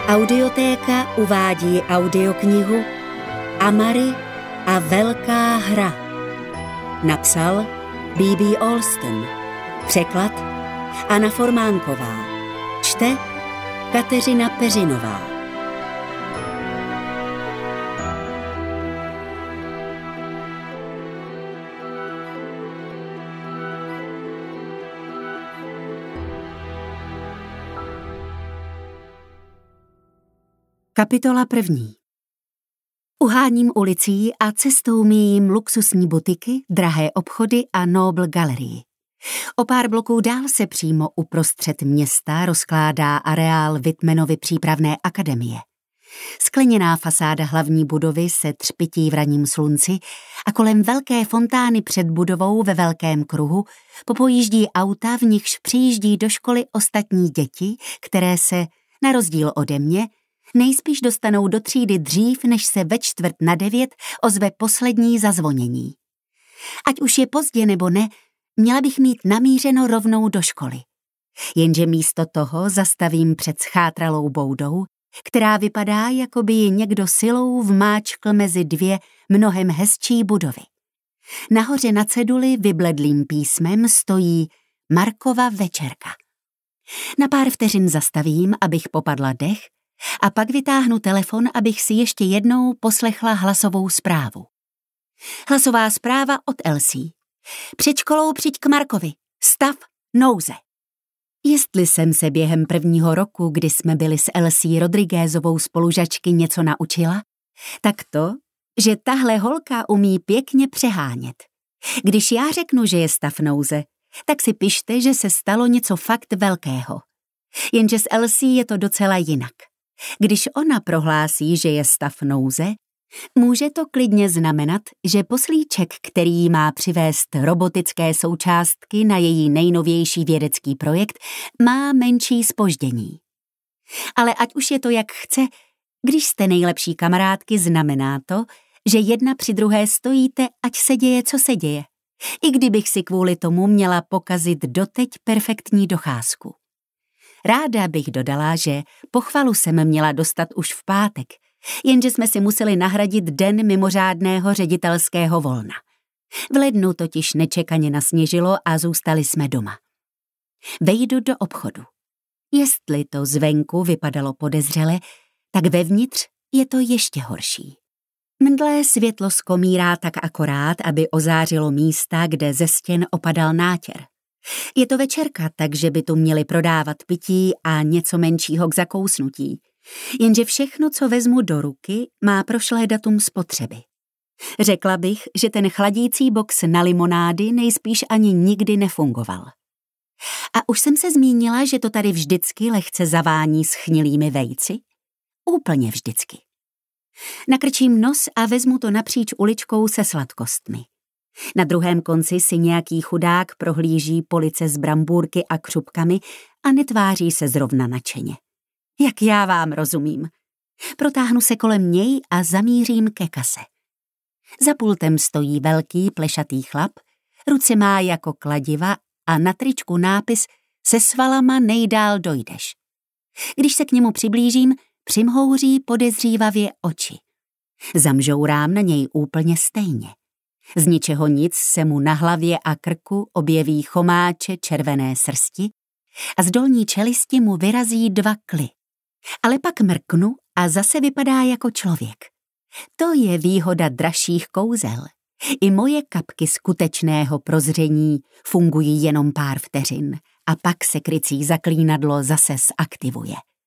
Audiotéka uvádí audioknihu Amary a velká hra. Napsal B.B. Alston. Překlad Anna Formánková. Čte Kateřina Peřinová. Kapitola 1. Uháním ulicí a cestou míjím luxusní butiky, drahé obchody a Noble galerii. O pár bloků dál se přímo uprostřed města rozkládá areál Whitmanovy přípravné akademie. Skleněná fasáda hlavní budovy se třpytí v ranním slunci a kolem velké fontány před budovou ve velkém kruhu popojíždí auta, v nichž přijíždí do školy ostatní děti, které se, na rozdíl ode mě, nejspíš dostanou do třídy dřív, než se ve 8:45 ozve poslední zazvonění. Ať už je pozdě nebo ne, měla bych mít namířeno rovnou do školy. Jenže místo toho zastavím před schátralou boudou, která vypadá, jako by ji někdo silou vmáčkl mezi dvě mnohem hezčí budovy. Nahoře na ceduli vybledlým písmem stojí Markova večerka. Na pár vteřin zastavím, abych popadla dech, a pak vytáhnu telefon, abych si ještě jednou poslechla hlasovou zprávu. Hlasová zpráva od Elsie. Před školou přijď k Markovi. Stav nouze. Jestli jsem se během prvního roku, kdy jsme byli s Elsie Rodriguezovou spolužačky, něco naučila, tak to, že tahle holka umí pěkně přehánět. Když já řeknu, že je stav nouze, tak si pište, že se stalo něco fakt velkého. Jenže s Elsie je to docela jinak. Když ona prohlásí, že je stav nouze, může to klidně znamenat, že poslíček, který má přivést robotické součástky na její nejnovější vědecký projekt, má menší zpoždění. Ale ať už je to jak chce, když jste nejlepší kamarádky, znamená to, že jedna při druhé stojíte, ať se děje, co se děje. I kdybych si kvůli tomu měla pokazit doteď perfektní docházku. Ráda bych dodala, že pochvalu jsem měla dostat už v pátek, jenže jsme si museli nahradit den mimořádného ředitelského volna. V lednu totiž nečekaně nasněžilo a zůstali jsme doma. Vejdu do obchodu. Jestli to zvenku vypadalo podezřele, tak vevnitř je to ještě horší. Mdlé světlo skomírá tak akorát, aby ozářilo místa, kde ze stěn opadal nátěr. Je to večerka, takže by tu měli prodávat pití a něco menšího k zakousnutí. Jenže všechno, co vezmu do ruky, má prošlé datum spotřeby. Řekla bych, že ten chladící box na limonády nejspíš ani nikdy nefungoval. A už jsem se zmínila, že to tady vždycky lehce zavání schnilými vejci? Úplně vždycky. Nakrčím nos a vezmu to napříč uličkou se sladkostmi. Na druhém konci si nějaký chudák prohlíží police s brambůrky a křupkami a netváří se zrovna nadšeně. Jak já vám rozumím. Protáhnu se kolem něj a zamířím ke kase. Za pultem stojí velký plešatý chlap, ruce má jako kladiva a na tričku nápis "Se svalama nejdál dojdeš". Když se k němu přiblížím, přimhouří podezřívavě oči. Zamžourám na něj úplně stejně. Z ničeho nic se mu na hlavě a krku objeví chomáče červené srsti a z dolní čelisti mu vyrazí 2 kly. Ale pak mrknu a zase vypadá jako člověk. To je výhoda dražších kouzel. I moje kapky skutečného prozření fungují jenom pár vteřin a pak se krycí zaklínadlo zase zaktivuje.